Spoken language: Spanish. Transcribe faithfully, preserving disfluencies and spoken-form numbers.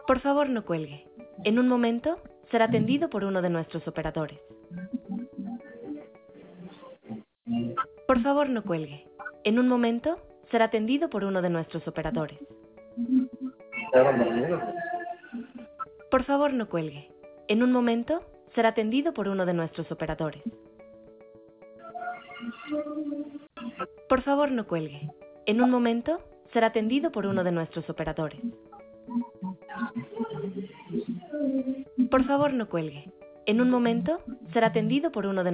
Por favor, no cuelgue. En un momento será atendido por uno de nuestros operadores. Por favor, no cuelgue. En un momento será atendido por uno de nuestros operadores. Por favor, no cuelgue. En un momento será atendido por uno de nuestros operadores. Por favor, no cuelgue. En un momento será atendido por uno de nuestros operadores. Por favor, no cuelgue. En un momento será atendido por uno de